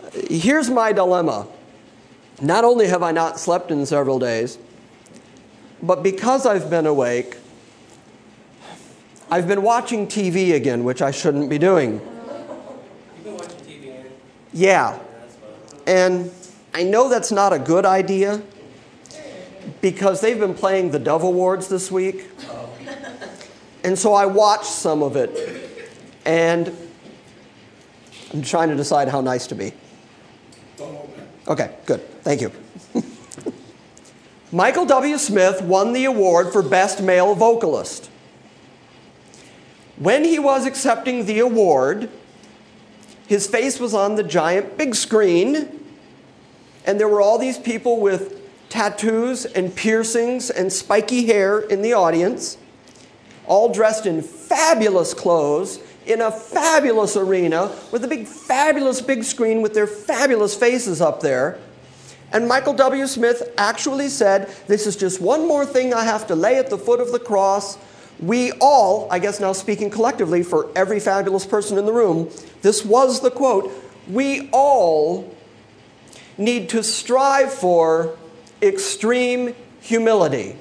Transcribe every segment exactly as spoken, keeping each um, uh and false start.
Here's my dilemma. Not only have I not slept in several days, but because I've been awake, I've been watching T V again, which I shouldn't be doing. You've been watching T V again? Yeah. And I know that's not a good idea because they've been playing the Dove Awards this week. Oh. And so I watched some of it. And I'm trying to decide how nice to be. Okay, good. Thank you. Michael W. Smith won the award for Best Male Vocalist. When he was accepting the award, his face was on the giant big screen, and there were all these people with tattoos and piercings and spiky hair in the audience, all dressed in fabulous clothes, in a fabulous arena, with a big, fabulous big screen with their fabulous faces up there. And Michael W. Smith actually said, "This is just one more thing I have to lay at the foot of the cross. We all," I guess now speaking collectively for every fabulous person in the room, this was the quote, "we all need to strive for extreme humility."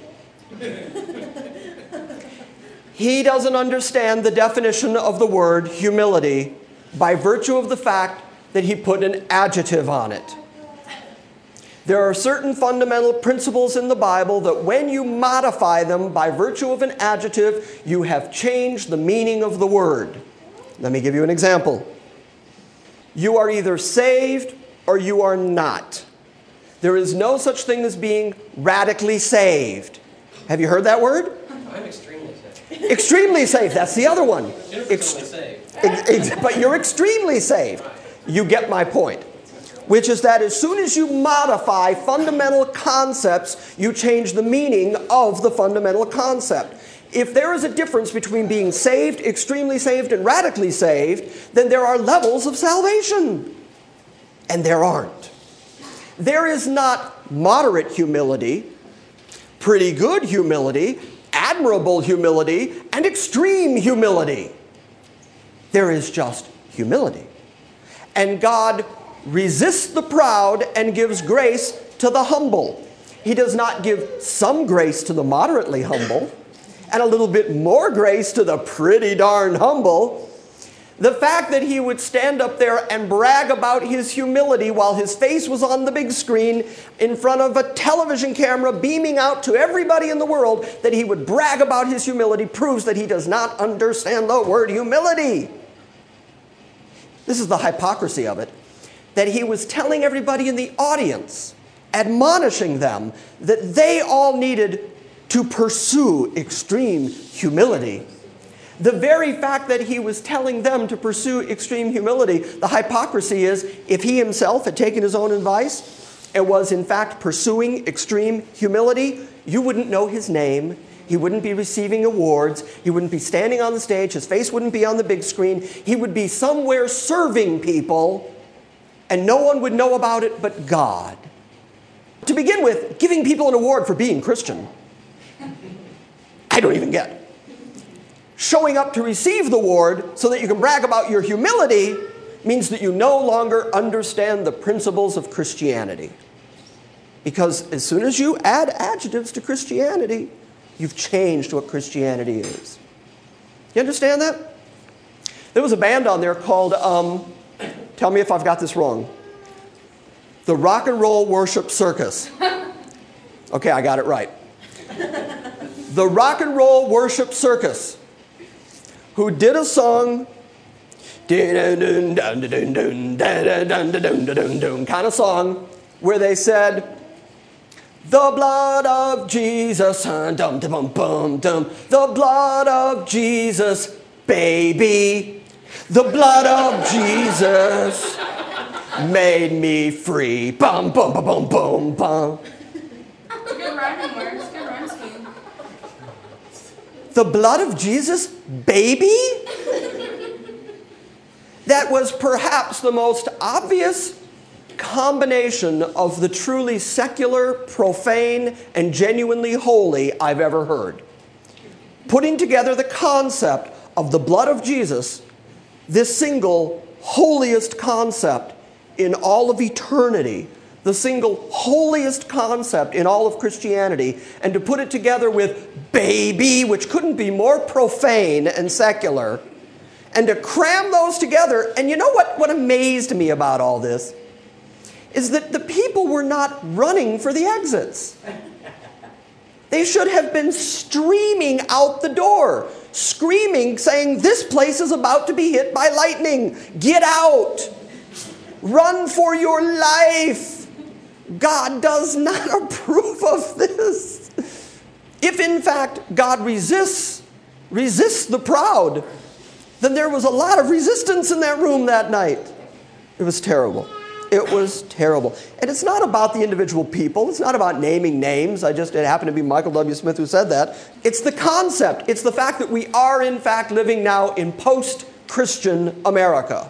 He doesn't understand the definition of the word humility by virtue of the fact that he put an adjective on it. There are certain fundamental principles in the Bible that when you modify them by virtue of an adjective, you have changed the meaning of the word. Let me give you an example. You are either saved or you are not. There is no such thing as being radically saved. Have you heard that word? I'm extremely saved. Extremely saved, that's the other one. Ex- saved. Ex- ex- but you're extremely saved. You get my point. Which is that as soon as you modify fundamental concepts, you change the meaning of the fundamental concept. If there is a difference between being saved, extremely saved, and radically saved, then there are levels of salvation. And there aren't. There is not moderate humility, pretty good humility, admirable humility, and extreme humility. There is just humility. And God resists the proud and gives grace to the humble. He does not give some grace to the moderately humble and a little bit more grace to the pretty darn humble. The fact that he would stand up there and brag about his humility while his face was on the big screen in front of a television camera beaming out to everybody in the world, that he would brag about his humility proves that he does not understand the word humility. This is the hypocrisy of it. That he was telling everybody in the audience, admonishing them, that they all needed to pursue extreme humility. The very fact that he was telling them to pursue extreme humility, the hypocrisy is, if he himself had taken his own advice and was in fact pursuing extreme humility, you wouldn't know his name. He wouldn't be receiving awards. He wouldn't be standing on the stage. His face wouldn't be on the big screen. He would be somewhere serving people, and no one would know about it but God. To begin with, giving people an award for being Christian, I don't even get. Showing up to receive the award so that you can brag about your humility means that you no longer understand the principles of Christianity. Because as soon as you add adjectives to Christianity, you've changed what Christianity is. You understand that? There was a band on there called... Um, Tell me if I've got this wrong. The Rock and Roll Worship Circus. Okay, I got it right. The Rock and Roll Worship Circus, who did a song, kind of song, where they said, "The blood of Jesus, dum dum dum dum, the blood of Jesus, baby. The blood of Jesus made me free." Bum, bum, bum, bum, bum, bum. It's good rhyming words. Good rhyme scheme. The blood of Jesus, baby? That was perhaps the most obvious combination of the truly secular, profane, and genuinely holy I've ever heard. Putting together the concept of the blood of Jesus, this single holiest concept, in all of eternity, the single holiest concept in all of Christianity, and to put it together with baby, which couldn't be more profane and secular, and to cram those together. And you know what, what amazed me about all this is that the people were not running for the exits. They should have been streaming out the door, screaming, saying, this place is about to be hit by lightning. Get out. Run for your life. God does not approve of this. If in fact God resists, resists the proud, then there was a lot of resistance in that room that night. It was terrible. It was terrible. And it's not about the individual people. It's not about naming names. I just, it happened to be Michael W. Smith who said that. It's the concept. It's the fact that we are in fact living now in post-Christian America.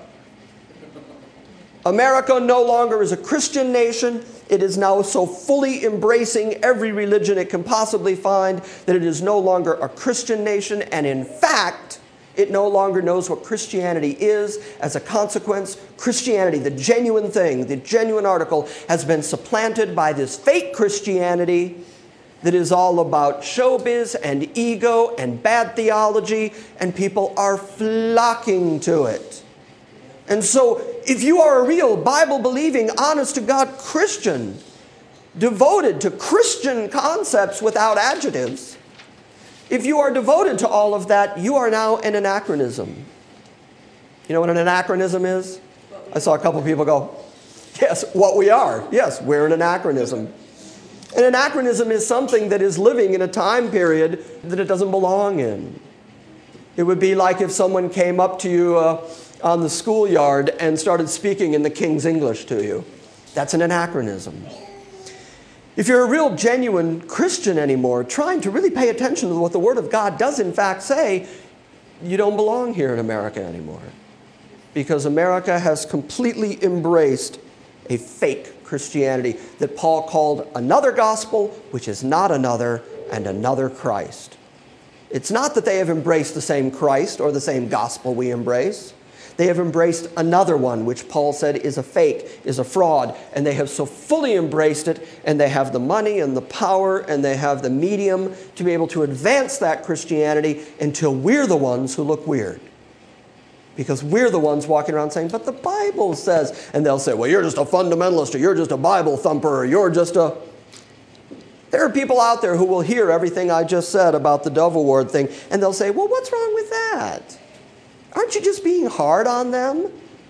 America no longer is a Christian nation. It is now so fully embracing every religion it can possibly find that it is no longer a Christian nation. And in fact, it no longer knows what Christianity is. As a consequence, Christianity, the genuine thing, the genuine article, has been supplanted by this fake Christianity that is all about showbiz and ego and bad theology, and people are flocking to it. And so, if you are a real Bible-believing, honest-to-God Christian, devoted to Christian concepts without adjectives, if you are devoted to all of that, you are now an anachronism. You know what an anachronism is? I saw a couple of people go, yes, what we are. Yes, we're an anachronism. An anachronism is something that is living in a time period that it doesn't belong in. It would be like if someone came up to you uh, on the schoolyard and started speaking in the King's English to you. That's an anachronism. If you're a real, genuine Christian anymore, trying to really pay attention to what the Word of God does in fact say, you don't belong here in America anymore. Because America has completely embraced a fake Christianity that Paul called another gospel, which is not another, and another Christ. It's not that they have embraced the same Christ or the same gospel we embrace. They have embraced another one, which Paul said is a fake, is a fraud. And they have so fully embraced it, and they have the money and the power and they have the medium to be able to advance that Christianity until we're the ones who look weird. Because we're the ones walking around saying, but the Bible says, and they'll say, well, you're just a fundamentalist, or you're just a Bible thumper, or you're just a... There are people out there who will hear everything I just said about the Dove Award thing, and they'll say, well, what's wrong with that? Aren't you just being hard on them?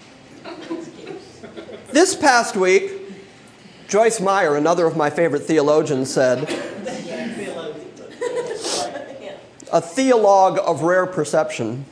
This past week, Joyce Meyer, another of my favorite theologians, said, a theologue of rare perception,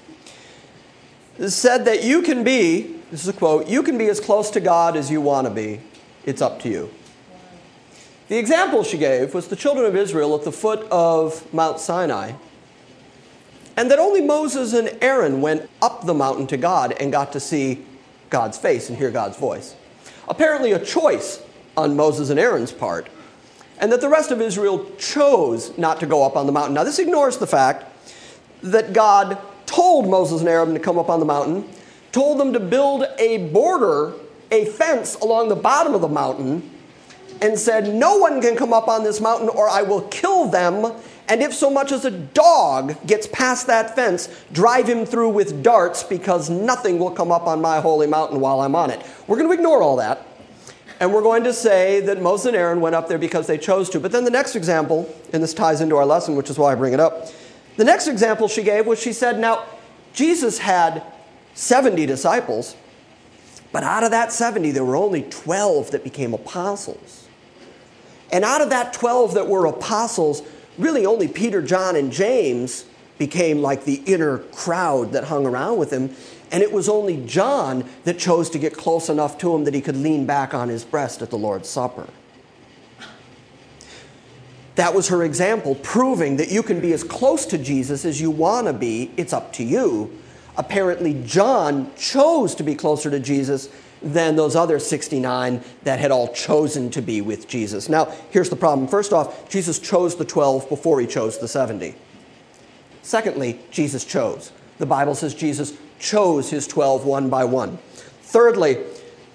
said that you can be, this is a quote, you can be as close to God as you want to be. It's up to you. The example she gave was the children of Israel at the foot of Mount Sinai, and that only Moses and Aaron went up the mountain to God and got to see God's face and hear God's voice. Apparently a choice on Moses and Aaron's part, and that the rest of Israel chose not to go up on the mountain. Now this ignores the fact that God told Moses and Aaron to come up on the mountain, told them to build a border, a fence along the bottom of the mountain, and said, no one can come up on this mountain or I will kill them. And if so much as a dog gets past that fence, drive him through with darts, because nothing will come up on my holy mountain while I'm on it. We're going to ignore all that. And we're going to say that Moses and Aaron went up there because they chose to. But then the next example, and this ties into our lesson, which is why I bring it up. The next example she gave was she said, now, Jesus had seventy disciples, but out of that seventy, there were only twelve that became apostles. And out of that twelve that were apostles, really only Peter, John, and James became like the inner crowd that hung around with him. And it was only John that chose to get close enough to him that he could lean back on his breast at the Lord's Supper. That was her example, proving that you can be as close to Jesus as you want to be. It's up to you. Apparently, John chose to be closer to Jesus than those other sixty-nine that had all chosen to be with Jesus. Now, here's the problem. First off, Jesus chose the twelve before he chose the seventy. Secondly, Jesus chose. The Bible says Jesus chose his twelve one by one. Thirdly,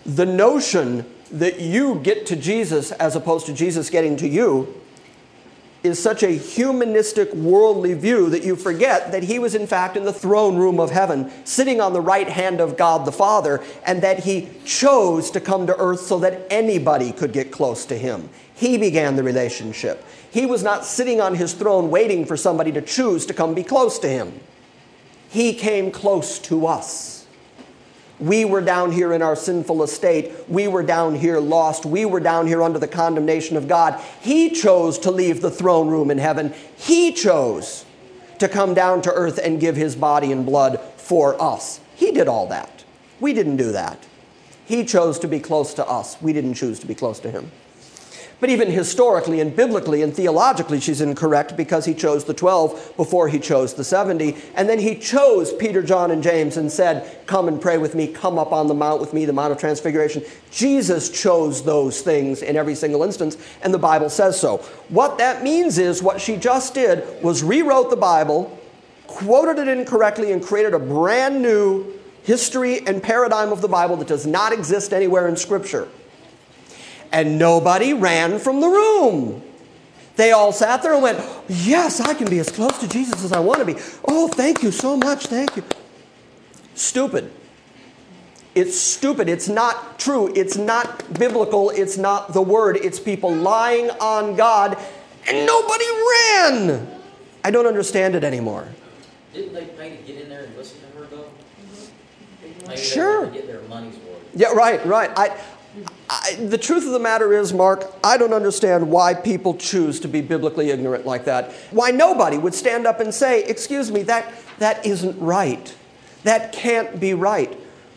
The notion that you get to Jesus as opposed to Jesus getting to you is such a humanistic, worldly view that you forget that he was in fact in the throne room of heaven, sitting on the right hand of God the Father, and that he chose to come to earth so that anybody could get close to him. He began the relationship. He was not sitting on his throne waiting for somebody to choose to come be close to him. He came close to us. We were down here in our sinful estate. We were down here lost. We were down here under the condemnation of God. He chose to leave the throne room in heaven. He chose to come down to earth and give his body and blood for us. He did all that. We didn't do that. He chose to be close to us. We didn't choose to be close to him. But even historically and biblically and theologically, she's incorrect because he chose the twelve before he chose the seventy. And then he chose Peter, John, and James and said, come and pray with me, come up on the mount with me, the Mount of Transfiguration. Jesus chose those things in every single instance, and the Bible says so. What that means is what she just did was rewrote the Bible, quoted it incorrectly, and created a brand new history and paradigm of the Bible that does not exist anywhere in Scripture. And nobody ran from the room. They all sat there and went, yes, I can be as close to Jesus as I want to be. Oh, thank you so much, thank you. Stupid. It's stupid. It's not true. It's not biblical. It's not the Word. It's people lying on God, and nobody ran. I don't understand it anymore. Didn't they pay to get in there and listen to her, though? Maybe Sure. They get their money's worth. Yeah, right, right. I... I, the truth of the matter is, Mark, I don't understand why people choose to be biblically ignorant like that. Why nobody would stand up and say, excuse me, that, that isn't right. That can't be right.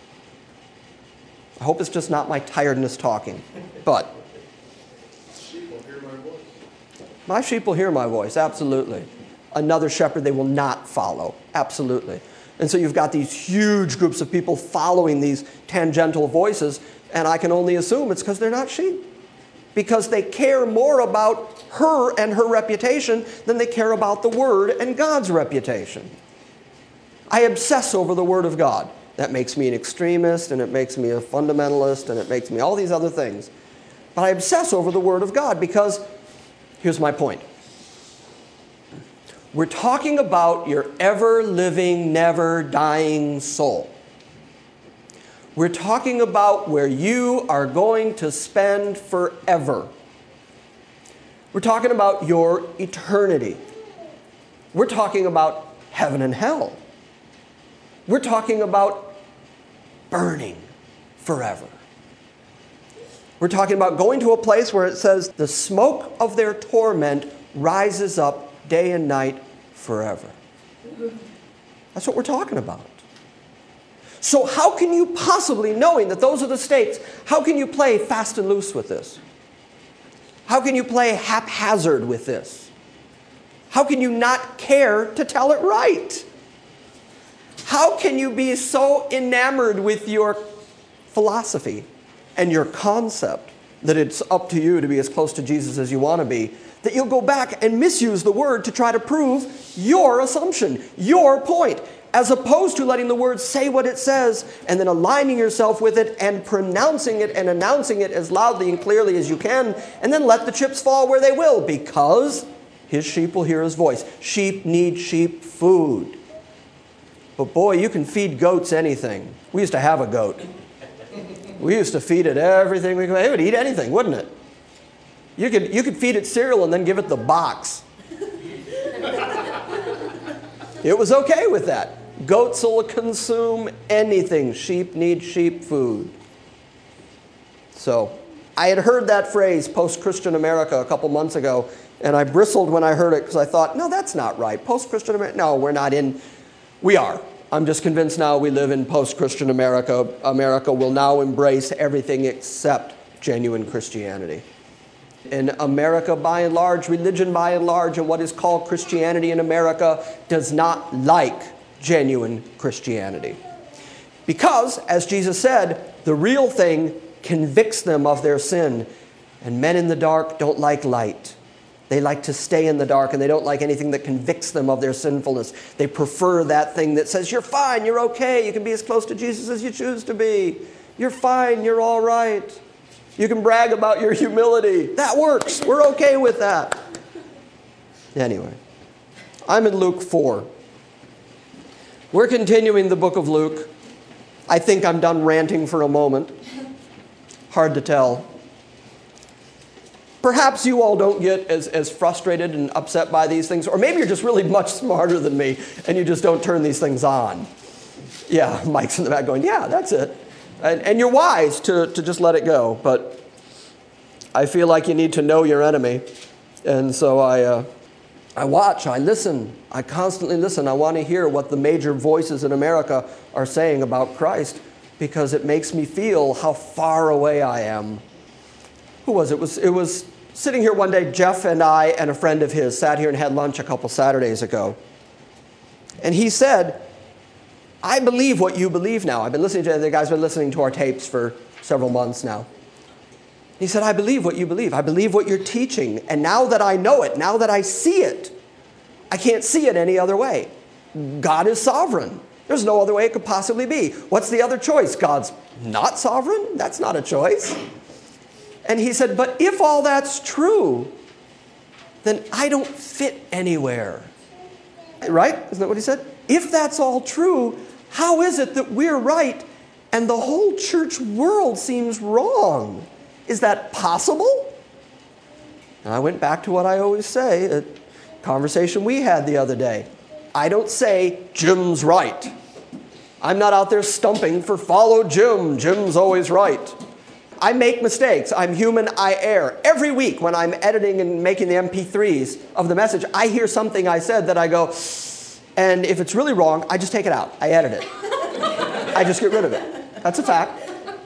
I hope it's just not my tiredness talking. But Sheep will hear my voice. My sheep will hear my voice, absolutely. Another shepherd they will not follow, absolutely. And so you've got these huge groups of people following these tangential voices, and I can only assume it's because they're not sheep. Because they care more about her and her reputation than they care about the Word and God's reputation. I obsess over the Word of God. That makes me an extremist, and it makes me a fundamentalist, and it makes me all these other things. But I obsess over the Word of God because, here's my point. We're talking about your ever-living, never-dying soul. We're talking about where you are going to spend forever. We're talking about your eternity. We're talking about heaven and hell. We're talking about burning forever. We're talking about going to a place where it says the smoke of their torment rises up day and night forever. That's what we're talking about. So how can you possibly, knowing that those are the states, how can you play fast and loose with this? How can you play haphazard with this? How can you not care to tell it right? How can you be so enamored with your philosophy and your concept that it's up to you to be as close to Jesus as you want to be, that you'll go back and misuse the Word to try to prove your assumption, your point, as opposed to letting the Word say what it says and then aligning yourself with it and pronouncing it and announcing it as loudly and clearly as you can, and then let the chips fall where they will, because his sheep will hear his voice. Sheep need sheep food. But boy, you can feed goats anything. We used to have a goat. We used to feed it everything we could. It would eat anything, wouldn't it? You could, you could feed it cereal and then give it the box. It was okay with that. Goats will consume anything. Sheep need sheep food. So I had heard that phrase, post-Christian America, a couple months ago, and I bristled when I heard it because I thought, no, that's not right. Post-Christian America, no, we're not in, we are. I'm just convinced now we live in post-Christian America. America will now embrace everything except genuine Christianity. In America, by and large, religion by and large, and what is called Christianity in America does not like genuine Christianity. Because, as Jesus said, the real thing convicts them of their sin. And men in the dark don't like light. They like to stay in the dark, and they don't like anything that convicts them of their sinfulness. They prefer that thing that says, you're fine, you're okay, you can be as close to Jesus as you choose to be. You're fine. You're all right. You can brag about your humility. That works. We're okay with that. Anyway, I'm in Luke four. We're continuing the book of Luke. I think I'm done ranting for a moment. Hard to tell. Perhaps you all don't get as, as frustrated and upset by these things, or maybe you're just really much smarter than me and you just don't turn these things on. Yeah, Mike's in the back going, yeah, that's it. And, and you're wise to, to just let it go, but I feel like you need to know your enemy. And so I, uh, I watch, I listen, I constantly listen. I want to hear what the major voices in America are saying about Christ, because it makes me feel how far away I am. Who was it? It was, it was sitting here one day, Jeff and I and a friend of his sat here and had lunch a couple Saturdays ago. And he said, I believe what you believe now. I've been listening to, the guy's been listening to our tapes for several months now. He said, I believe what you believe. I believe what you're teaching. And now that I know it, now that I see it, I can't see it any other way. God is sovereign. There's no other way it could possibly be. What's the other choice? God's not sovereign? That's not a choice. And he said, but if all that's true, then I don't fit anywhere. Right? Isn't that what he said? If that's all true, how is it that we're right and the whole church world seems wrong? Is that possible? And I went back to what I always say, a conversation we had the other day. I don't say, Jim's right. I'm not out there stumping for follow Jim. Jim's always right. I make mistakes. I'm human. I err. Every week when I'm editing and making the M P threes of the message, I hear something I said that I go, and if it's really wrong, I just take it out. I edit it. I just get rid of it. That's a fact.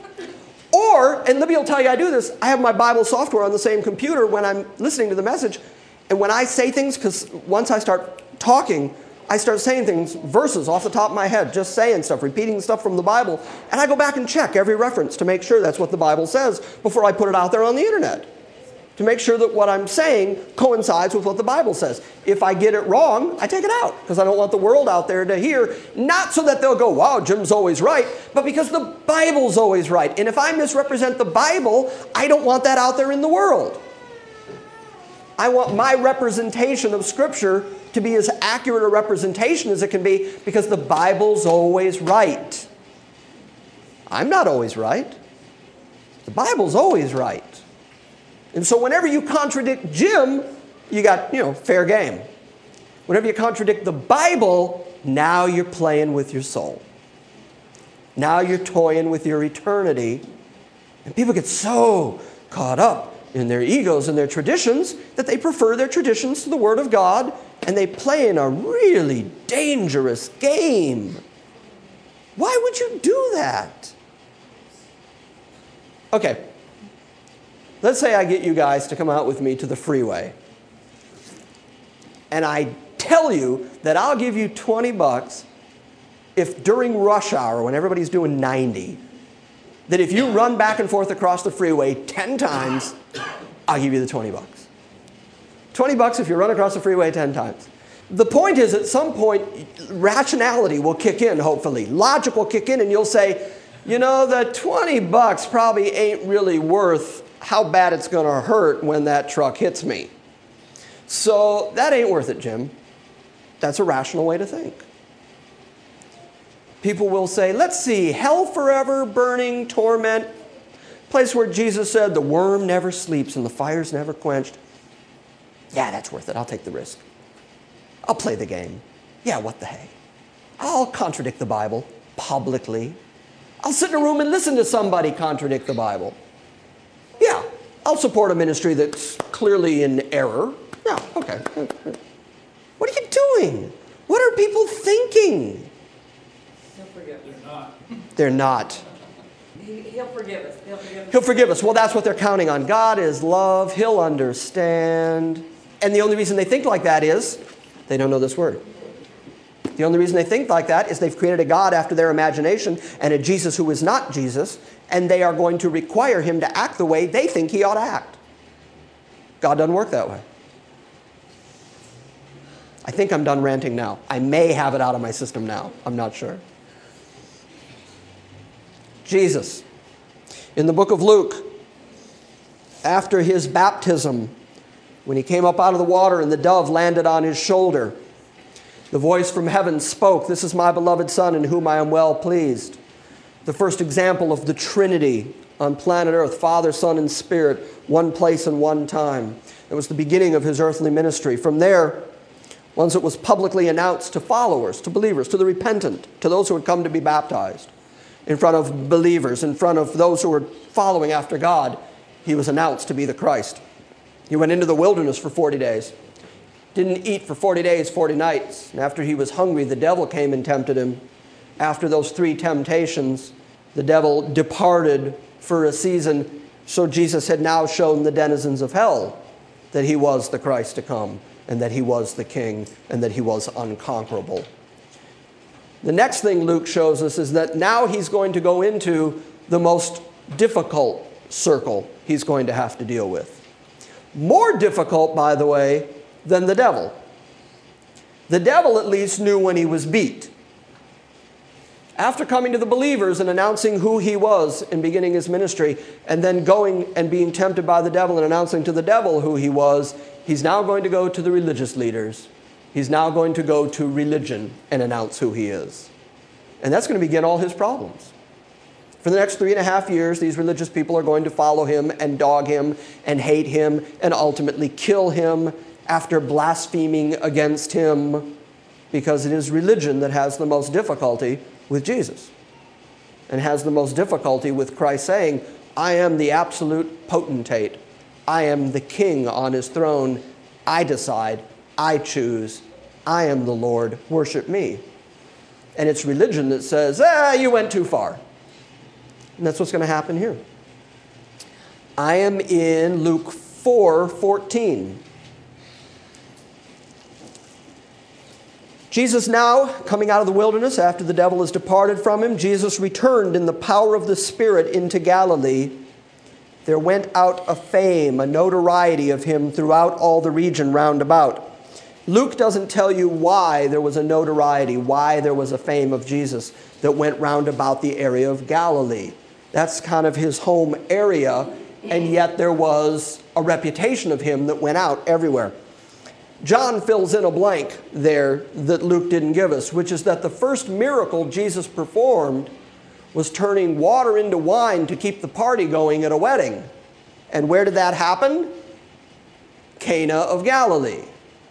Or, and Libby will tell you I do this, I have my Bible software on the same computer when I'm listening to the message. And when I say things, because once I start talking, I start saying things, verses off the top of my head, just saying stuff, repeating stuff from the Bible. And I go back and check every reference to make sure that's what the Bible says before I put it out there on the internet. To make sure that what I'm saying coincides with what the Bible says. If I get it wrong, I take it out. Because I don't want the world out there to hear, not so that they'll go, wow, Jim's always right, but because the Bible's always right. And if I misrepresent the Bible, I don't want that out there in the world. I want my representation of Scripture to be as accurate a representation as it can be, because the Bible's always right. I'm not always right. The Bible's always right. And so whenever you contradict Jim, you got, you know, fair game. Whenever you contradict the Bible, now you're playing with your soul. Now you're toying with your eternity. And people get so caught up in their egos and their traditions that they prefer their traditions to the Word of God, and they play in a really dangerous game. Why would you do that? Okay. Let's say I get you guys to come out with me to the freeway. And I tell you that I'll give you twenty bucks if during rush hour, when everybody's doing ninety, that if you run back and forth across the freeway ten times, I'll give you the twenty bucks. twenty bucks if you run across the freeway ten times. The point is, at some point, rationality will kick in, hopefully. Logic will kick in, and you'll say, you know, the twenty bucks probably ain't really worth how bad it's going to hurt when that truck hits me. So that ain't worth it, Jim. That's a rational way to think. People will say, let's see, hell forever, burning, torment, place where Jesus said the worm never sleeps and the fire's never quenched. Yeah, that's worth it. I'll take the risk. I'll play the game. Yeah, what the heck? I'll contradict the Bible publicly. I'll sit in a room and listen to somebody contradict the Bible. Yeah, I'll support a ministry that's clearly in error. Yeah, okay. What are you doing? What are people thinking? He'll forgive us. They're not. They're not. He, he'll forgive us. He'll forgive us. He'll forgive us. Well, that's what they're counting on. God is love. He'll understand. And the only reason they think like that is they don't know this word. The only reason they think like that is they've created a God after their imagination and a Jesus who is not Jesus, and they are going to require him to act the way they think he ought to act. God doesn't work that way. I think I'm done ranting now. I may have it out of my system now. I'm not sure. Jesus. In the book of Luke, after his baptism, when he came up out of the water and the dove landed on his shoulder, the voice from heaven spoke, "This is my beloved Son in whom I am well pleased." The first example of the Trinity on planet Earth, Father, Son, and Spirit, one place and one time. It was the beginning of his earthly ministry. From there, once it was publicly announced to followers, to believers, to the repentant, to those who had come to be baptized, in front of believers, in front of those who were following after God, he was announced to be the Christ. He went into the wilderness for forty days. Didn't eat for forty days, forty nights. And after he was hungry, the devil came and tempted him. After those three temptations, the devil departed for a season. So Jesus had now shown the denizens of hell that he was the Christ to come, and that he was the King, and that he was unconquerable. The next thing Luke shows us is that now he's going to go into the most difficult circle he's going to have to deal with. More difficult, by the way, than the devil. The devil at least knew when he was beat. After coming to the believers and announcing who he was and beginning his ministry, and then going and being tempted by the devil and announcing to the devil who he was, he's now going to go to the religious leaders. He's now going to go to religion and announce who he is. And that's going to begin all his problems. For the next three and a half years, these religious people are going to follow him and dog him and hate him and ultimately kill him after blaspheming against him, because it is religion that has the most difficulty with Jesus and has the most difficulty with Christ saying, "I am the absolute potentate. I am the king on his throne. I decide. I choose. I am the Lord. Worship me." And it's religion that says, "Ah, you went too far." And that's what's going to happen here. I am in Luke four fourteen. Jesus now, coming out of the wilderness after the devil has departed from him, Jesus returned in the power of the Spirit into Galilee. There went out a fame, a notoriety of him throughout all the region round about. Luke doesn't tell you why there was a notoriety, why there was a fame of Jesus that went round about the area of Galilee. That's kind of his home area, and yet there was a reputation of him that went out everywhere. John fills in a blank there that Luke didn't give us, which is that the first miracle Jesus performed was turning water into wine to keep the party going at a wedding. And where did that happen? Cana of Galilee.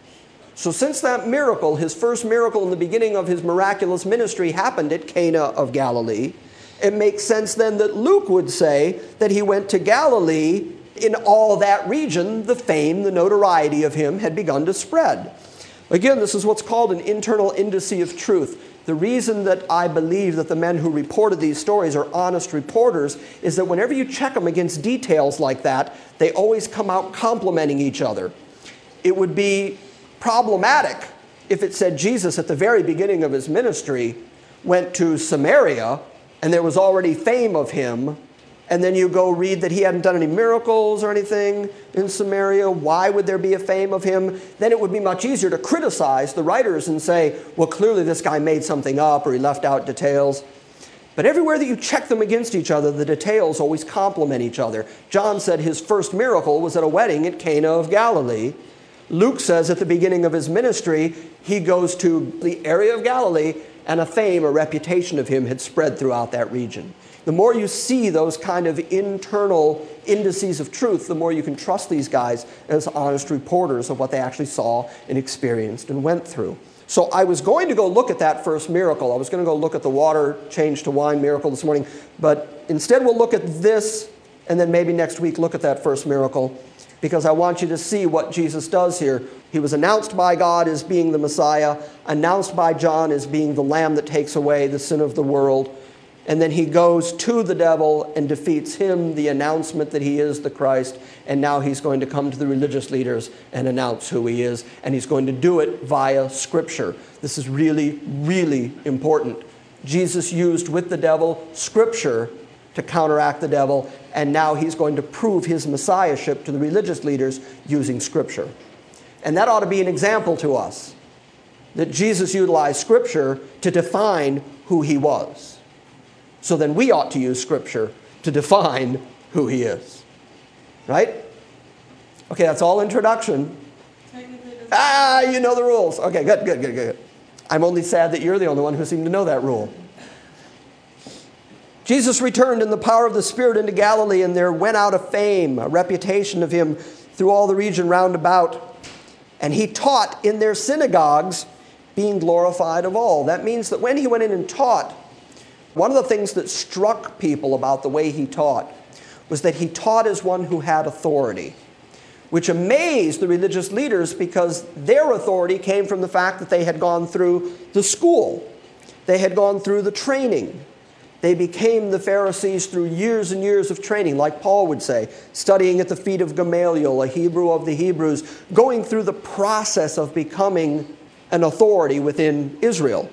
So since that miracle, his first miracle in the beginning of his miraculous ministry happened at Cana of Galilee, it makes sense then that Luke would say that he went to Galilee. In all that region, the fame, the notoriety of him had begun to spread. Again, this is what's called an internal indice of truth. The reason that I believe that the men who reported these stories are honest reporters is that whenever you check them against details like that, they always come out complimenting each other. It would be problematic if it said Jesus at the very beginning of his ministry went to Samaria and there was already fame of him, and then you go read that he hadn't done any miracles or anything in Samaria. Why would there be a fame of him? Then it would be much easier to criticize the writers and say, well, clearly this guy made something up or he left out details. But everywhere that you check them against each other, the details always complement each other. John said his first miracle was at a wedding at Cana of Galilee. Luke says at the beginning of his ministry, he goes to the area of Galilee, and a fame, a reputation of him had spread throughout that region. The more you see those kind of internal indices of truth, the more you can trust these guys as honest reporters of what they actually saw and experienced and went through. So I was going to go look at that first miracle. I was going to go look at the water change to wine miracle this morning. But instead we'll look at this, and then maybe next week look at that first miracle, because I want you to see what Jesus does here. He was announced by God as being the Messiah, announced by John as being the Lamb that takes away the sin of the world. And then he goes to the devil and defeats him, the announcement that he is the Christ. And now he's going to come to the religious leaders and announce who he is. And he's going to do it via Scripture. This is really, really important. Jesus used with the devil Scripture to counteract the devil. And now he's going to prove his messiahship to the religious leaders using Scripture. And that ought to be an example to us, that Jesus utilized Scripture to define who he was. So then we ought to use Scripture to define who he is. Right? Okay, that's all introduction. Technically, it doesn't- Ah, you know the rules. Okay, good, good, good, good. I'm only sad that you're the only one who seemed to know that rule. Jesus returned in the power of the Spirit into Galilee, and there went out a fame, a reputation of him through all the region round about. And he taught in their synagogues, being glorified of all. That means that when he went in and taught, one of the things that struck people about the way he taught was that he taught as one who had authority, which amazed the religious leaders because their authority came from the fact that they had gone through the school. They had gone through the training. They became the Pharisees through years and years of training, like Paul would say, studying at the feet of Gamaliel, a Hebrew of the Hebrews, going through the process of becoming an authority within Israel.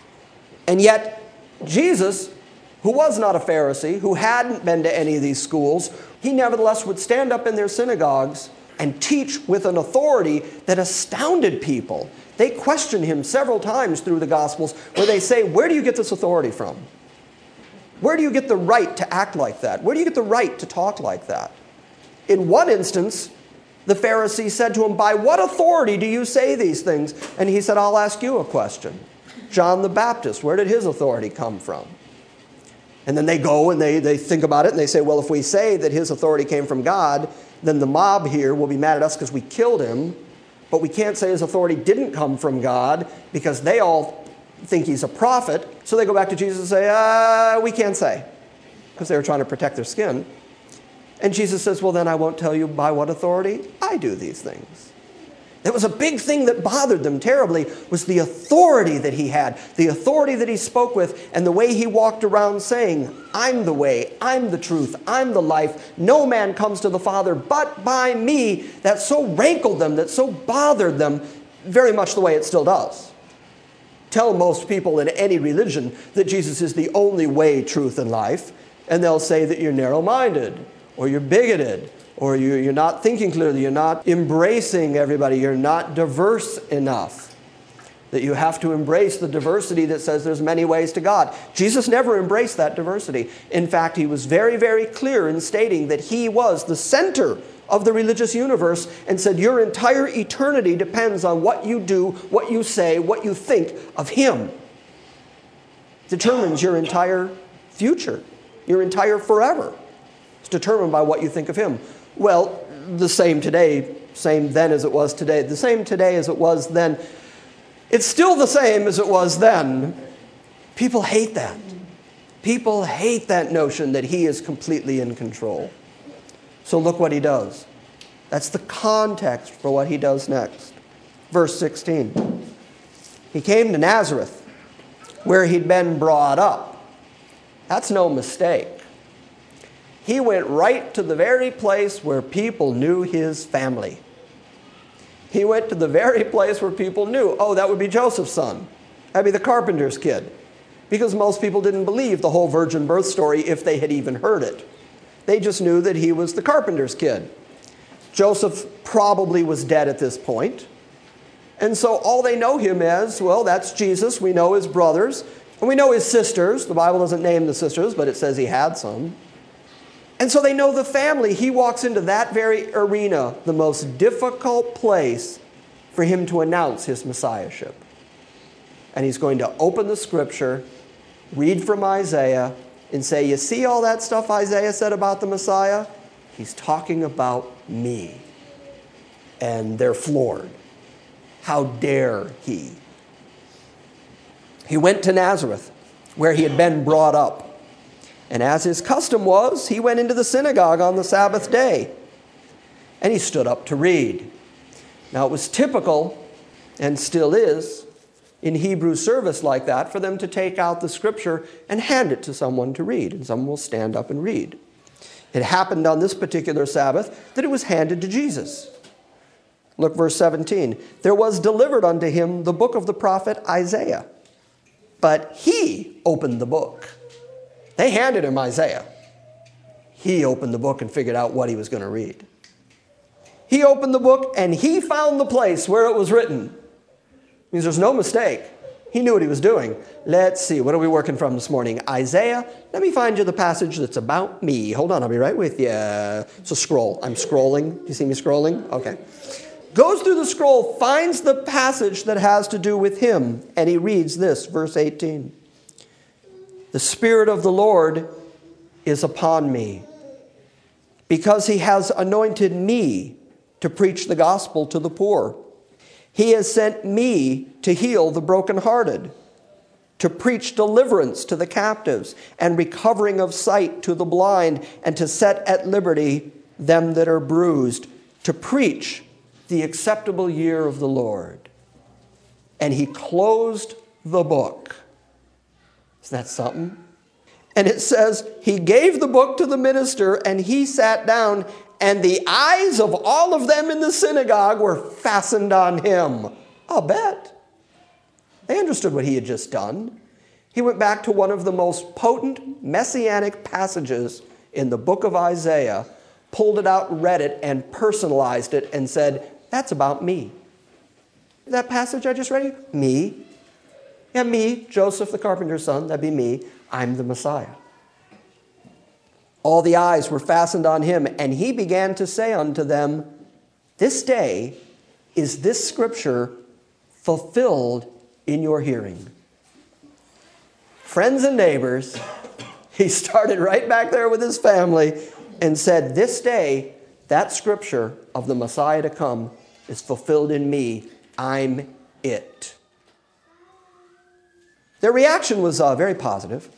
And yet, Jesus, who was not a Pharisee, who hadn't been to any of these schools, he nevertheless would stand up in their synagogues and teach with an authority that astounded people. They questioned him several times through the Gospels where they say, where do you get this authority from? Where do you get the right to act like that? Where do you get the right to talk like that? In one instance, the Pharisee said to him, by what authority do you say these things? And he said, I'll ask you a question. John the Baptist, where did his authority come from? And then they go and they, they think about it and they say, well, if we say that his authority came from God, then the mob here will be mad at us because we killed him. But we can't say his authority didn't come from God because they all think he's a prophet. So they go back to Jesus and say, uh, we can't say, because they were trying to protect their skin. And Jesus says, well, then I won't tell you by what authority I do these things. It was a big thing that bothered them terribly, was the authority that he had, the authority that he spoke with, and the way he walked around saying, I'm the way, I'm the truth, I'm the life. No man comes to the Father but by me. That so rankled them, that so bothered them, very much the way it still does. Tell most people in any religion that Jesus is the only way, truth, and life, and they'll say that you're narrow-minded, or you're bigoted, or you're not thinking clearly, you're not embracing everybody, you're not diverse enough, that you have to embrace the diversity that says there's many ways to God. Jesus never embraced that diversity. In fact, he was very, very clear in stating that he was the center of the religious universe and said your entire eternity depends on what you do, what you say, what you think of him. It determines your entire future, your entire forever. It's determined by what you think of him. Well, the same today, same then as it was today, the same today as it was then. It's still the same as it was then. People hate that. People hate that notion that he is completely in control. So look what he does. That's the context for what he does next. Verse sixteen. He came to Nazareth, where he'd been brought up. That's no mistake. He went right to the very place where people knew his family. He went to the very place where people knew, oh, that would be Joseph's son. That'd be the carpenter's kid. Because most people didn't believe the whole virgin birth story if they had even heard it. They just knew that he was the carpenter's kid. Joseph probably was dead at this point. And so all they know him as, well, that's Jesus. We know his brothers. And we know his sisters. The Bible doesn't name the sisters, but it says he had some. And so they know the family. He walks into that very arena, the most difficult place for him to announce his messiahship. And he's going to open the scripture, read from Isaiah, and say, you see all that stuff Isaiah said about the Messiah? He's talking about me. And they're floored. How dare he? He went to Nazareth, where he had been brought up. And as his custom was, he went into the synagogue on the Sabbath day. And he stood up to read. Now it was typical, and still is, in Hebrew service like that, for them to take out the scripture and hand it to someone to read. And someone will stand up and read. It happened on this particular Sabbath that it was handed to Jesus. Look, verse seventeen. There was delivered unto him the book of the prophet Isaiah. But he opened the book. They handed him Isaiah. He opened the book and figured out what he was going to read. He opened the book and he found the place where it was written. It means there's no mistake. He knew what he was doing. Let's see, what are we working from this morning? Isaiah. Let me find you the passage that's about me. Hold on, I'll be right with you. It's a scroll. I'm scrolling. You see me scrolling? Okay. Goes through the scroll, finds the passage that has to do with him, and he reads this, verse eighteen. The Spirit of the Lord is upon me, because he has anointed me to preach the gospel to the poor. He has sent me to heal the brokenhearted, to preach deliverance to the captives, and recovering of sight to the blind, and to set at liberty them that are bruised, to preach the acceptable year of the Lord. And he closed the book. Isn't that something? And it says, he gave the book to the minister, and he sat down, and the eyes of all of them in the synagogue were fastened on him. I'll bet. They understood what he had just done. He went back to one of the most potent messianic passages in the book of Isaiah, pulled it out, read it, and personalized it, and said, that's about me. That passage I just read you? Me. Yeah, me, Joseph the carpenter's son, that'd be me. I'm the Messiah. All the eyes were fastened on him, and he began to say unto them, this day is this scripture fulfilled in your hearing. Friends and neighbors, he started right back there with his family and said, this day, that scripture of the Messiah to come is fulfilled in me. I'm it. Their reaction was uh, very positive.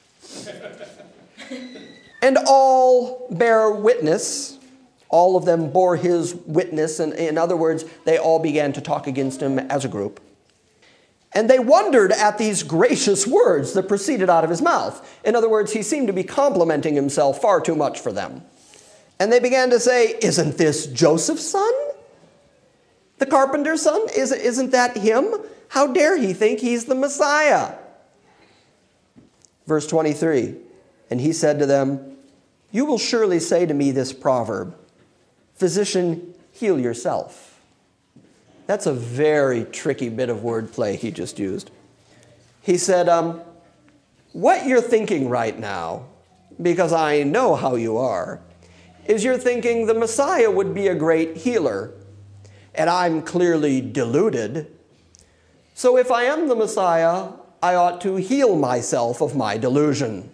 And all bear witness. All of them bore his witness. And in other words, they all began to talk against him as a group. And they wondered at these gracious words that proceeded out of his mouth. In other words, he seemed to be complimenting himself far too much for them. And they began to say, isn't this Joseph's son? The carpenter's son? Isn't that him? How dare he think he's the Messiah? Verse twenty-three, and he said to them, you will surely say to me this proverb, physician, heal yourself. That's a very tricky bit of wordplay he just used. He said, um, what you're thinking right now, because I know how you are, is you're thinking the Messiah would be a great healer, and I'm clearly deluded. So if I am the Messiah, I ought to heal myself of my delusion.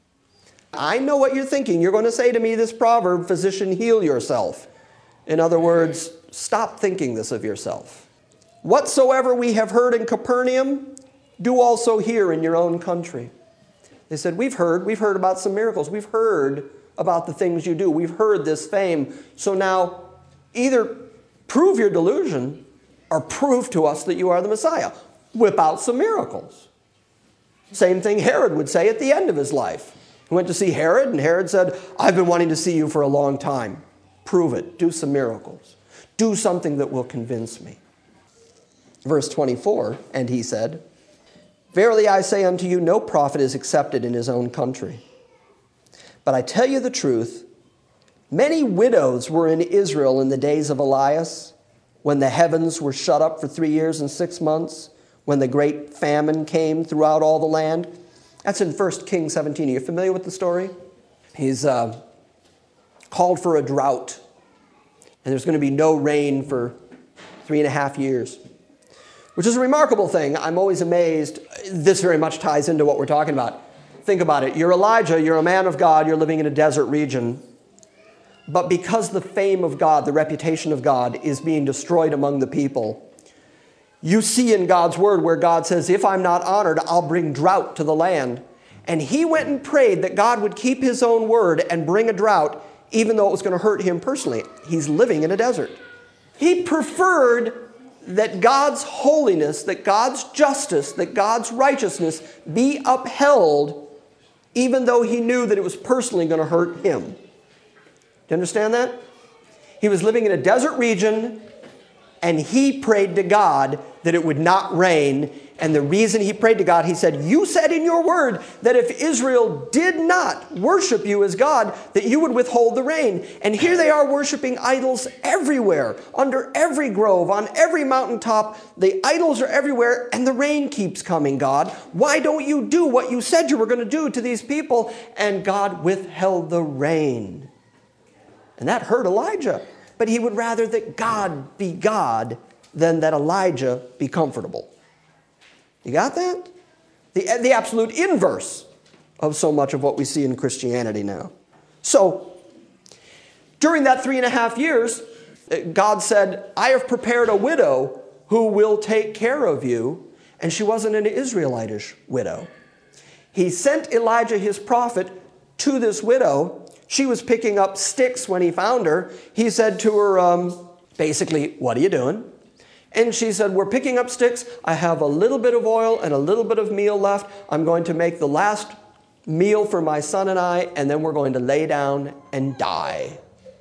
I know what you're thinking. You're going to say to me this proverb, physician, heal yourself. In other words, stop thinking this of yourself. Whatsoever we have heard in Capernaum, do also here in your own country. They said, we've heard, we've heard about some miracles. We've heard about the things you do. We've heard this fame. So now either prove your delusion or prove to us that you are the Messiah. Whip out some miracles. Same thing Herod would say at the end of his life. He went to see Herod, and Herod said, I've been wanting to see you for a long time. Prove it. Do some miracles. Do something that will convince me. Verse twenty-four, and he said, verily I say unto you, no prophet is accepted in his own country. But I tell you the truth, many widows were in Israel in the days of Elias, when the heavens were shut up for three years and six months, when the great famine came throughout all the land. That's in First Kings seventeen. Are you familiar with the story? He's uh, called for a drought, and there's going to be no rain for three and a half years, which is a remarkable thing. I'm always amazed. This very much ties into what we're talking about. Think about it. You're Elijah. You're a man of God. You're living in a desert region. But because the fame of God, the reputation of God, is being destroyed among the people, you see in God's word where God says, if I'm not honored, I'll bring drought to the land. And he went and prayed that God would keep his own word and bring a drought, even though it was going to hurt him personally. He's living in a desert. He preferred that God's holiness, that God's justice, that God's righteousness be upheld, even though he knew that it was personally going to hurt him. Do you understand that? He was living in a desert region, and he prayed to God that it would not rain, And the reason he prayed to God, he said, you said in your word that if Israel did not worship you as God, that you would withhold the rain. And here they are worshiping idols everywhere, under every grove, on every mountaintop. The idols are everywhere, and the rain keeps coming, God. Why don't you do what you said you were going to do to these people? And God withheld the rain. And that hurt Elijah. But he would rather that God be God than that Elijah be comfortable. You got that? The, the absolute inverse of so much of what we see in Christianity now. So, during that three and a half years, God said, I have prepared a widow who will take care of you. And she wasn't an Israelitish widow. He sent Elijah, his prophet, to this widow. She was picking up sticks when he found her. He said to her, um, basically, what are you doing? And she said, we're picking up sticks. I have a little bit of oil and a little bit of meal left. I'm going to make the last meal for my son and I, and then we're going to lay down and die.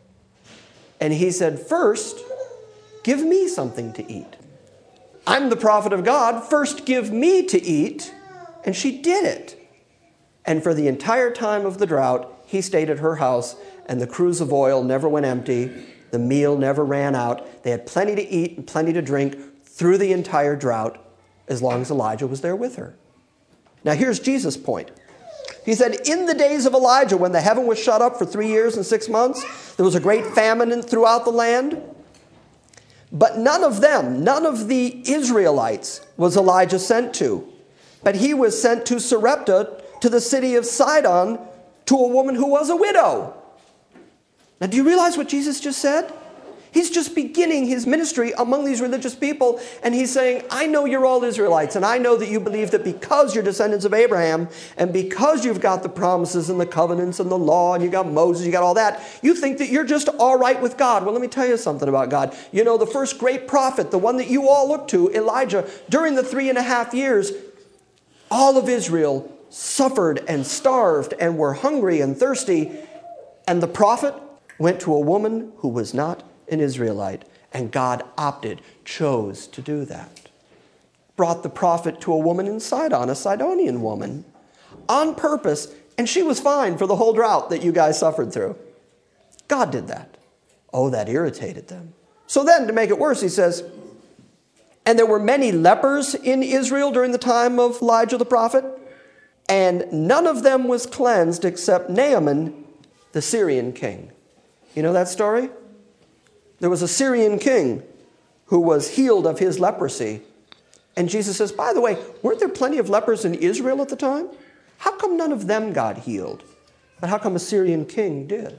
And he said, first, give me something to eat. I'm the prophet of God. First, give me to eat. And she did it. And for the entire time of the drought, he stayed at her house, and the cruse of oil never went empty. The meal never ran out. They had plenty to eat and plenty to drink through the entire drought as long as Elijah was there with her. Now here's Jesus' point. He said, in the days of Elijah, when the heaven was shut up for three years and six months, there was a great famine throughout the land. But none of them, none of the Israelites was Elijah sent to. But he was sent to Sarepta, to the city of Sidon, to a woman who was a widow. Now, do you realize what Jesus just said? He's just beginning his ministry among these religious people, and he's saying, I know you're all Israelites, and I know that you believe that because you're descendants of Abraham, and because you've got the promises and the covenants and the law, and you got Moses, you got all that, you think that you're just all right with God. Well, let me tell you something about God. You know, the first great prophet, the one that you all look to, Elijah, during the three and a half years, all of Israel suffered and starved and were hungry and thirsty, and the prophet went to a woman who was not an Israelite, and God opted, chose to do that. Brought the prophet to a woman in Sidon, a Sidonian woman, on purpose, and she was fine for the whole drought that you guys suffered through. God did that. Oh, that irritated them. So then, to make it worse, he says, and there were many lepers in Israel during the time of Elijah the prophet, and none of them was cleansed except Naaman, the Syrian king. You know that story? There was a Syrian king who was healed of his leprosy. And Jesus says, by the way, weren't there plenty of lepers in Israel at the time? How come none of them got healed? But how come a Syrian king did?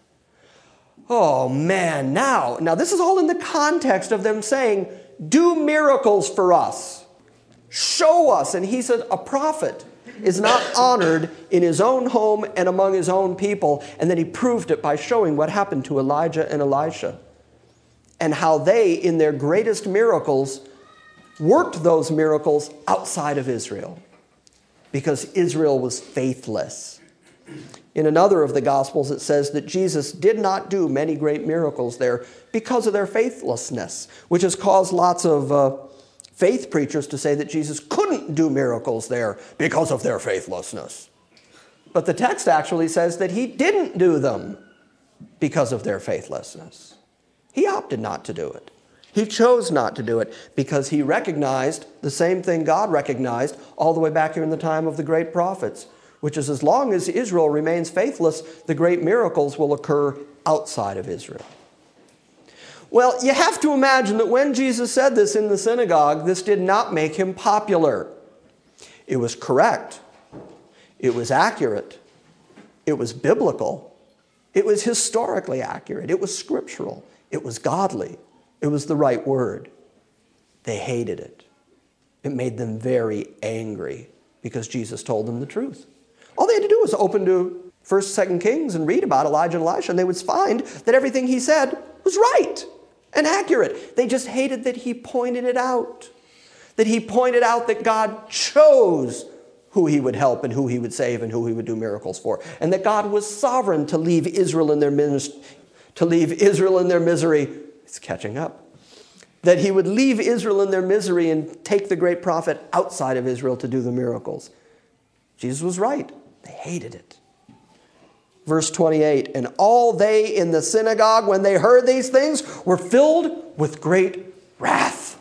Oh man, now, now this is all in the context of them saying, do miracles for us. Show us. And he said, a prophet is not honored in his own home and among his own people. And then he proved it by showing what happened to Elijah and Elisha, and how they, in their greatest miracles, worked those miracles outside of Israel, because Israel was faithless. In another of the Gospels, it says that Jesus did not do many great miracles there because of their faithlessness, which has caused lots of uh, faith preachers to say that Jesus couldn't do miracles there because of their faithlessness. But the text actually says that he didn't do them because of their faithlessness. He opted not to do it. He chose not to do it because he recognized the same thing God recognized all the way back here in the time of the great prophets, which is as long as Israel remains faithless, the great miracles will occur outside of Israel. Well, you have to imagine that when Jesus said this in the synagogue, this did not make him popular. It was correct. It was accurate. It was biblical. It was historically accurate. It was scriptural. It was godly. It was the right word. They hated it. It made them very angry because Jesus told them the truth. All they had to do was open to First, Second Kings and read about Elijah and Elisha, and they would find that everything he said was right and accurate. They just hated that he pointed it out. That he pointed out that God chose who he would help and who he would save and who he would do miracles for. And that God was sovereign to leave Israel in their ministry, to leave Israel in their misery. It's catching up. that he would leave Israel in their misery and take the great prophet outside of Israel to do the miracles. Jesus was right. They hated it. Verse twenty-eight, and all they in the synagogue, when they heard these things, were filled with great wrath.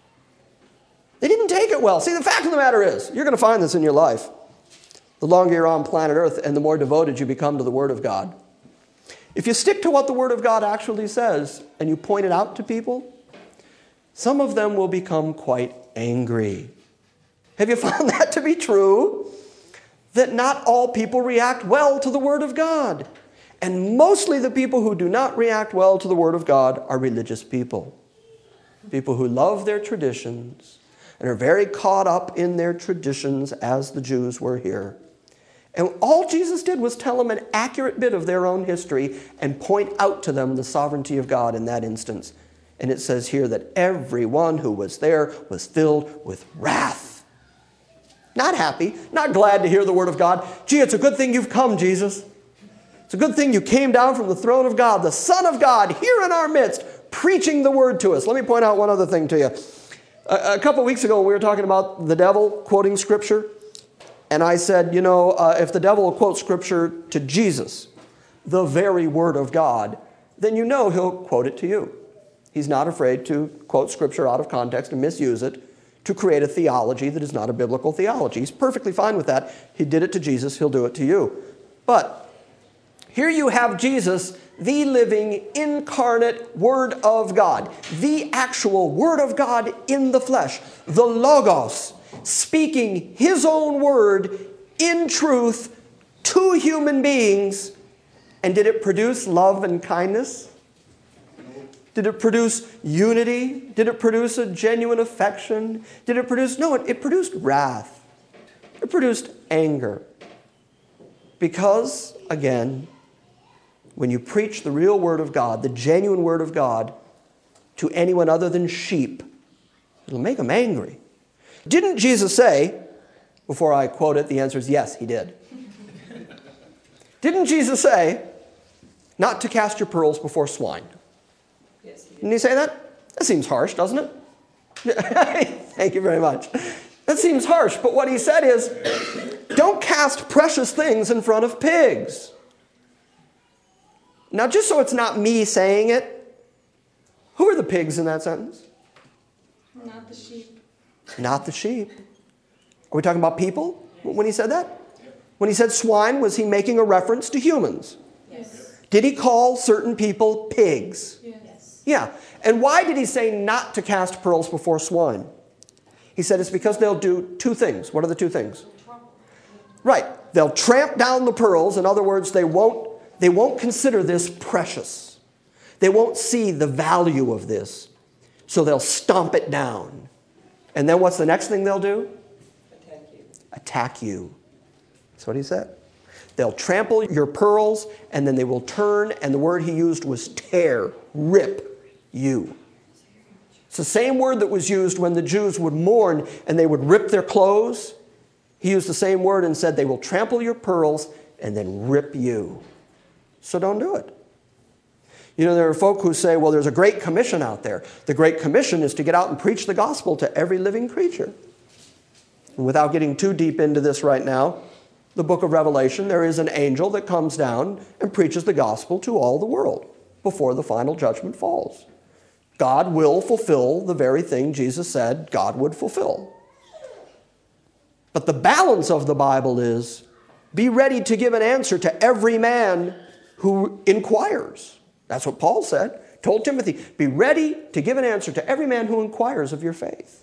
They didn't take it well. See, the fact of the matter is, you're going to find this in your life. The longer you're on planet Earth and the more devoted you become to the Word of God. If you stick to what the Word of God actually says and you point it out to people, some of them will become quite angry. Have you found that to be true? That not all people react well to the Word of God. And mostly the people who do not react well to the Word of God are religious people. People who love their traditions and are very caught up in their traditions as the Jews were here. And all Jesus did was tell them an accurate bit of their own history and point out to them the sovereignty of God in that instance. And it says here that everyone who was there was filled with wrath. Not happy, not glad to hear the Word of God. Gee, it's a good thing you've come, Jesus. It's a good thing you came down from the throne of God, the Son of God, here in our midst, preaching the Word to us. Let me point out one other thing to you. A, a couple weeks ago, we were talking about the devil quoting Scripture. And I said, you know, uh, if the devil will quote Scripture to Jesus, the very Word of God, then you know he'll quote it to you. He's not afraid to quote Scripture out of context and misuse it to create a theology that is not a biblical theology. He's perfectly fine with that. He did it to Jesus, he'll do it to you. But here you have Jesus, the living, incarnate Word of God, the actual Word of God in the flesh, the Logos, speaking His own word in truth to human beings. And did it produce love and kindness? Did it produce unity? Did it produce a genuine affection? Did it produce, no, it, it produced wrath. It produced anger. Because, again, when you preach the real Word of God, the genuine Word of God, to anyone other than sheep, it'll make them angry. Didn't Jesus say, before I quote it, the answer is yes, He did. Didn't Jesus say, not to cast your pearls before swine? Yes, he did. Didn't He say that? That seems harsh, doesn't it? Thank you very much. That seems harsh, but what He said is, don't cast precious things in front of pigs. Now, just so it's not me saying it, who are the pigs in that sentence? Not the sheep. Not the sheep. Are we talking about people when He said that? When He said swine, was He making a reference to humans? Yes. Did He call certain people pigs? Yes. Yeah. And why did He say not to cast pearls before swine? He said it's because they'll do two things. What are the two things? Right. They'll tramp down the pearls. In other words, they won't, they won't consider this precious. They won't see the value of this. So they'll stomp it down. And then what's the next thing they'll do? Attack you. Attack you. That's what He said. They'll trample your pearls, and then they will turn, and the word He used was tear, rip you. It's the same word that was used when the Jews would mourn and they would rip their clothes. He used the same word and said they will trample your pearls and then rip you. So don't do it. You know, there are folk who say, well, there's a great commission out there. The great commission is to get out and preach the gospel to every living creature. And without getting too deep into this right now, the book of Revelation, there is an angel that comes down and preaches the gospel to all the world before the final judgment falls. God will fulfill the very thing Jesus said God would fulfill. But the balance of the Bible is, be ready to give an answer to every man who inquires. That's what Paul said. Told Timothy, be ready to give an answer to every man who inquires of your faith.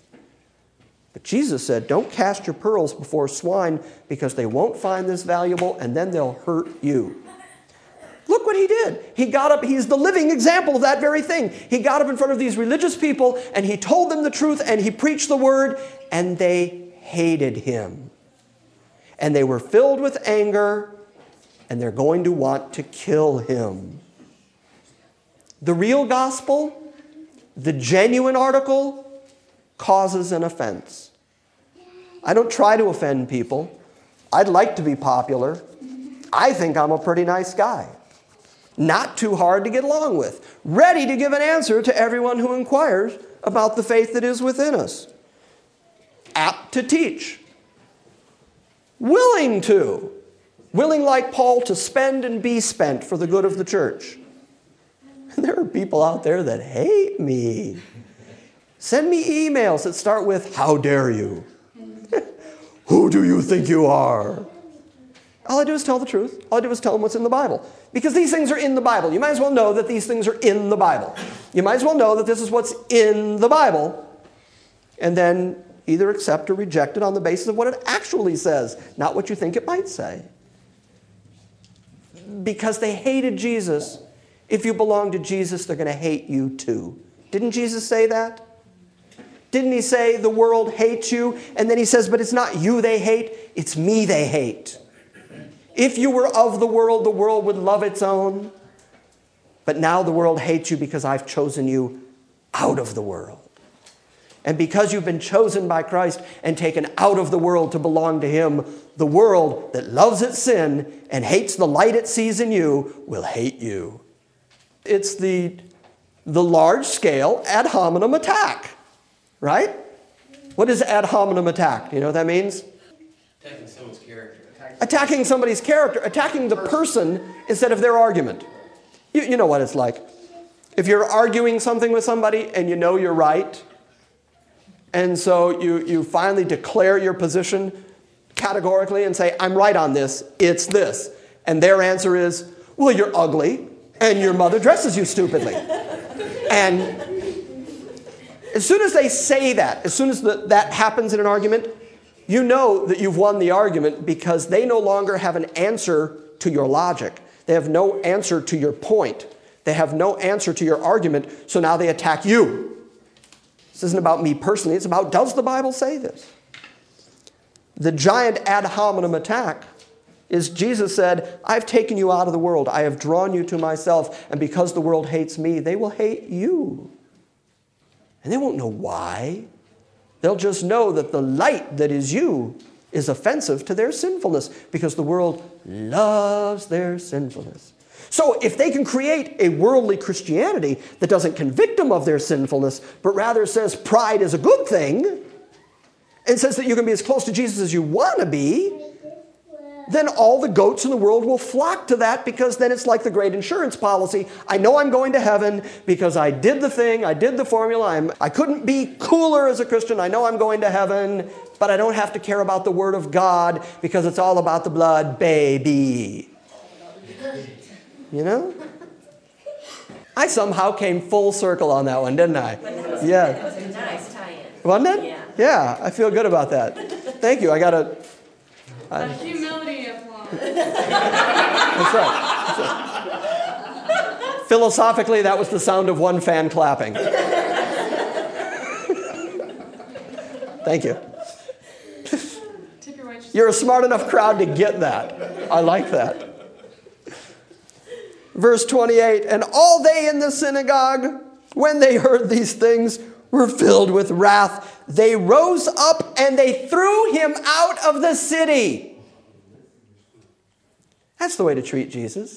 But Jesus said, don't cast your pearls before swine because they won't find this valuable and then they'll hurt you. Look what He did. He got up, He's the living example of that very thing. He got up in front of these religious people and He told them the truth and He preached the word and they hated Him. And they were filled with anger and they're going to want to kill Him. The real gospel, the genuine article, causes an offense. I don't try to offend people. I'd like to be popular. I think I'm a pretty nice guy. Not too hard to get along with. Ready to give an answer to everyone who inquires about the faith that is within us. Apt to teach. Willing to. Willing, like Paul, to spend and be spent for the good of the church. And there are people out there that hate me. Send me emails that start with, how dare you? Who do you think you are? All I do is tell the truth. All I do is tell them what's in the Bible. Because these things are in the Bible. You might as well know that these things are in the Bible. You might as well know that this is what's in the Bible. And then either accept or reject it on the basis of what it actually says, not what you think it might say. Because they hated Jesus. If you belong to Jesus, they're going to hate you too. Didn't Jesus say that? Didn't he say the world hates you? And then he says, but it's not you they hate, it's me they hate. If you were of the world, the world would love its own. But now the world hates you because I've chosen you out of the world. And because you've been chosen by Christ and taken out of the world to belong to him, the world that loves its sin and hates the light it sees in you will hate you. It's the, the large-scale ad hominem attack, right? What is ad hominem attack? Do you know what that means? Attacking someone's character. Attacking somebody's character, attacking the person instead of their argument. You, you know what it's like. If you're arguing something with somebody and you know you're right, and so you, you finally declare your position categorically and say, I'm right on this, it's this. And their answer is, well, you're ugly, and your mother dresses you stupidly. And as soon as they say that, as soon as the, that happens in an argument, you know that you've won the argument because they no longer have an answer to your logic. They have no answer to your point. They have no answer to your argument, so now they attack you. This isn't about me personally. It's about, does the Bible say this? The giant ad hominem attack is Jesus said, I've taken you out of the world. I have drawn you to myself. And because the world hates me, they will hate you. And they won't know why. They'll just know that the light that is you is offensive to their sinfulness because the world loves their sinfulness. So if they can create a worldly Christianity that doesn't convict them of their sinfulness, but rather says pride is a good thing, and says that you can be as close to Jesus as you want to be, then all the goats in the world will flock to that because then it's like the great insurance policy. I know I'm going to heaven because I did the thing, I did the formula, I'm, I couldn't be cooler as a Christian, I know I'm going to heaven, but I don't have to care about the Word of God because it's all about the blood, baby. You know? I somehow came full circle on that one, didn't I? Yeah. That was a nice tie-in. Wasn't it? Yeah. Yeah, I feel good about that. Thank you. I got a... A humility applause. That's right. That's right. Philosophically, that was the sound of one fan clapping. Thank you. Tip your waitress. You're a smart enough crowd to get that. I like that. Verse twenty-eight, and all they in the synagogue, when they heard these things, were filled with wrath. They rose up and they threw him out of the city. That's the way to treat Jesus.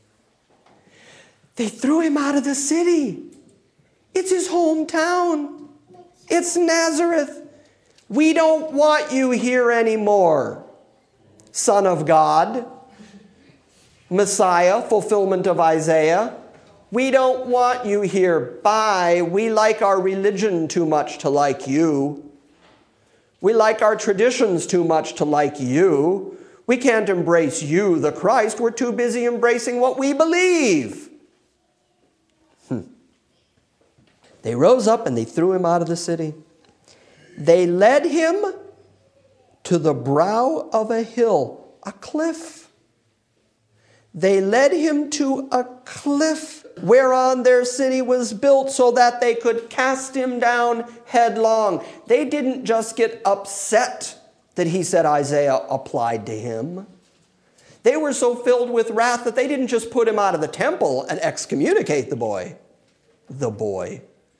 They threw him out of the city. It's his hometown. It's Nazareth. We don't want you here anymore, Son of God. Messiah, fulfillment of Isaiah. We don't want you here. Bye. We like our religion too much to like you. We like our traditions too much to like you. We can't embrace you, the Christ. We're too busy embracing what we believe. Hmm. They rose up and they threw him out of the city. They led him to the brow of a hill, a cliff. They led him to a cliff whereon their city was built so that they could cast him down headlong. They didn't just get upset that he said Isaiah applied to him. They were so filled with wrath that they didn't just put him out of the temple and excommunicate the boy. The boy.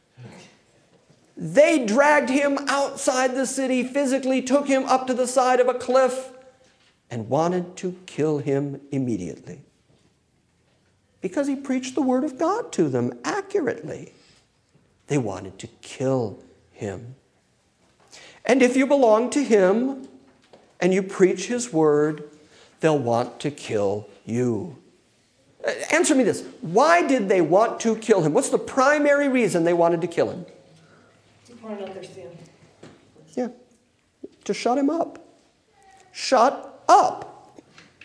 They dragged him outside the city, physically took him up to the side of a cliff, and wanted to kill him immediately. Because he preached the word of God to them accurately. They wanted to kill him. And if you belong to him and you preach his word, they'll want to kill you. Answer me this. Why did they want to kill him? What's the primary reason they wanted to kill him? I don't understand. Yeah. To shut him up. Shut up.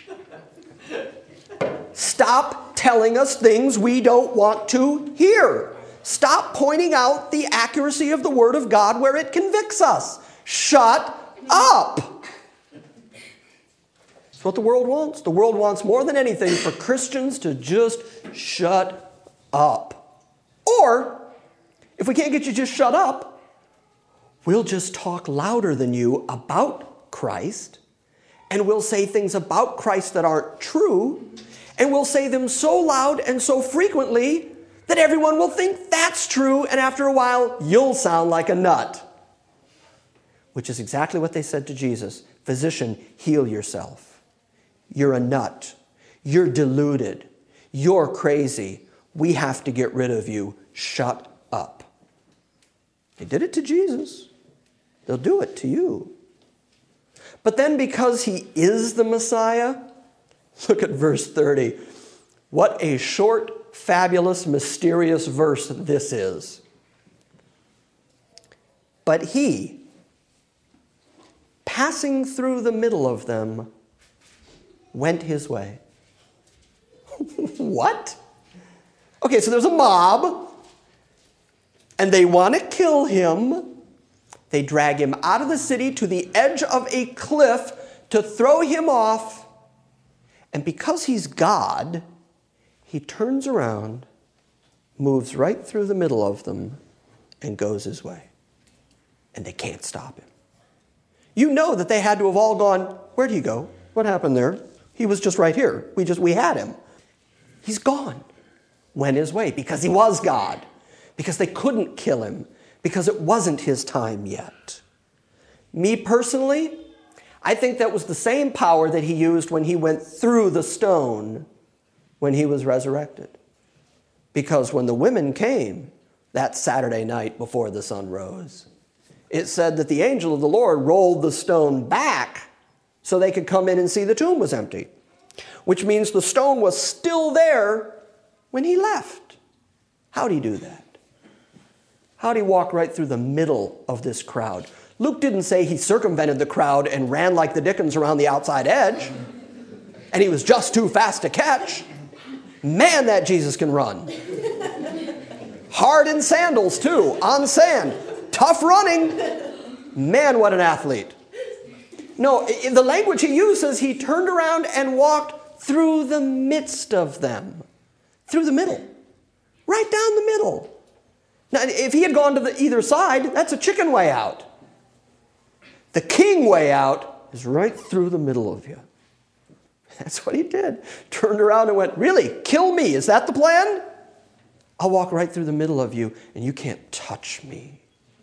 Stop telling us things we don't want to hear. Stop pointing out the accuracy of the Word of God where it convicts us. Shut up. That's what the world wants. The world wants more than anything for Christians to just shut up. Or, if we can't get you to just shut up, we'll just talk louder than you about Christ, and we'll say things about Christ that aren't true, and we'll say them so loud and so frequently that everyone will think that's true, and after a while, you'll sound like a nut. Which is exactly what they said to Jesus. Physician, heal yourself. You're a nut. You're deluded. You're crazy. We have to get rid of you. Shut up. They did it to Jesus. They'll do it to you. But then because he is the Messiah, look at verse thirty. What a short, fabulous, mysterious verse this is. But he, passing through the middle of them, went his way. What? Okay, so there's a mob, and they want to kill him. They drag him out of the city to the edge of a cliff to throw him off. And because he's God, he turns around, moves right through the middle of them, and goes his way. And they can't stop him. You know that they had to have all gone, where'd he go? What happened there? He was just right here. We just, we had him. He's gone. Went his way because he was God. Because they couldn't kill him. Because it wasn't his time yet. Me personally, I think that was the same power that he used when he went through the stone when he was resurrected. Because when the women came that Saturday night before the sun rose, it said that the angel of the Lord rolled the stone back so they could come in and see the tomb was empty. Which means the stone was still there when he left. How'd he do that? How'd he walk right through the middle of this crowd? Luke didn't say he circumvented the crowd and ran like the dickens around the outside edge. And he was just too fast to catch. Man, that Jesus can run. Hard in sandals, too, on sand. Tough running. Man, what an athlete. No, in the language he uses, he turned around and walked through the midst of them. Through the middle. Right down the middle. Now, if he had gone to the either side, that's a chicken way out. The king way out is right through the middle of you. That's what he did. Turned around and went, really? Kill me? Is that the plan? I'll walk right through the middle of you and you can't touch me.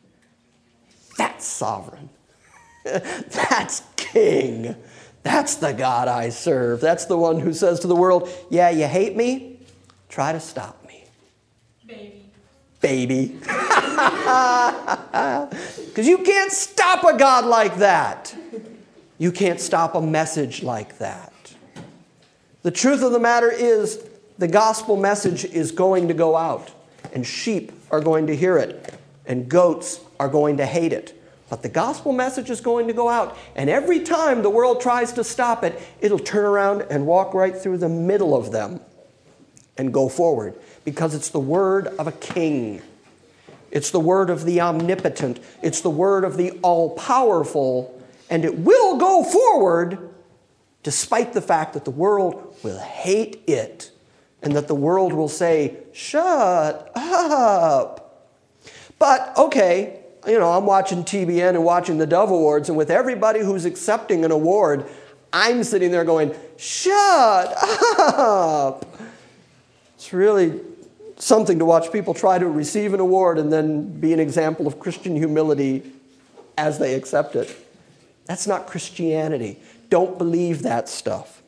That's sovereign. That's king. That's the God I serve. That's the one who says to the world, yeah, you hate me? Try to stop me. Baby. Baby. Because you can't stop a God like that. You can't stop a message like that. The truth of the matter is the gospel message is going to go out, and sheep are going to hear it, and goats are going to hate it. But the gospel message is going to go out, and every time the world tries to stop it, it'll turn around and walk right through the middle of them and go forward, because it's the word of a king. It's the word of the omnipotent. It's the word of the all-powerful, and it will go forward despite the fact that the world will hate it and that the world will say, shut up. But, okay, you know, I'm watching T B N and watching the Dove Awards, and with everybody who's accepting an award, I'm sitting there going, shut up. It's really something to watch people try to receive an award and then be an example of Christian humility as they accept it. That's not Christianity. Don't believe that stuff.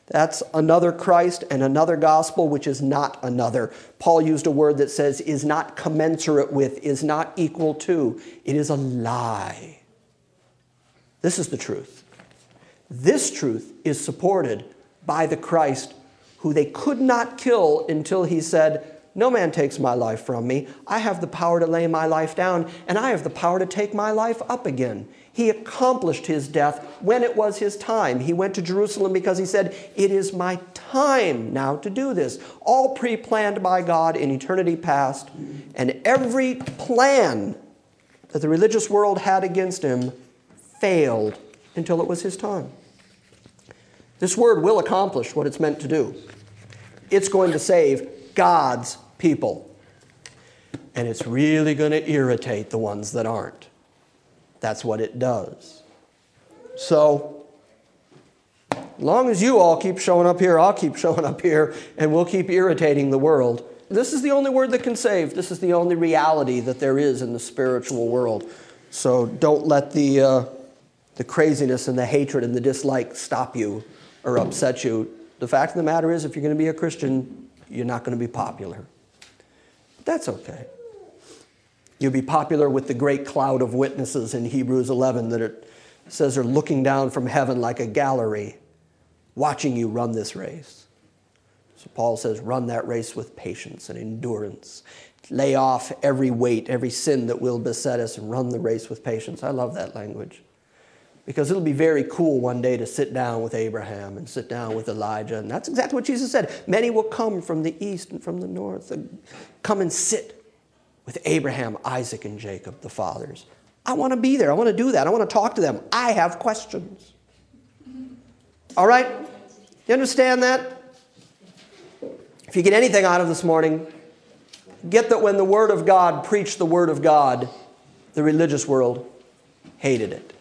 That's another Christ and another gospel, which is not another. Paul used a word that says is not commensurate with, is not equal to. It is a lie. This is the truth. This truth is supported by the Christ who they could not kill until he said, no man takes my life from me. I have the power to lay my life down, and I have the power to take my life up again. He accomplished his death when it was his time. He went to Jerusalem because he said, it is my time now to do this. All pre-planned by God in eternity past, and every plan that the religious world had against him failed until it was his time. This word will accomplish what it's meant to do. It's going to save God's people. And it's really going to irritate the ones that aren't. That's what it does. So, as long as you all keep showing up here, I'll keep showing up here, and we'll keep irritating the world. This is the only word that can save. This is the only reality that there is in the spiritual world. So don't let the, uh, the craziness and the hatred and the dislike stop you or upset you. The fact of the matter is, if you're going to be a Christian, you're not going to be popular. But that's okay. You'll be popular with the great cloud of witnesses in Hebrews eleven that it says are looking down from heaven like a gallery, watching you run this race. So Paul says, run that race with patience and endurance. Lay off every weight, every sin that will beset us, and run the race with patience. I love that language. Because it'll be very cool one day to sit down with Abraham and sit down with Elijah. And that's exactly what Jesus said. Many will come from the east and from the north and come and sit with Abraham, Isaac, and Jacob, the fathers. I want to be there. I want to do that. I want to talk to them. I have questions. All right? You understand that? If you get anything out of this morning, get that when the Word of God preached the Word of God, the religious world hated it.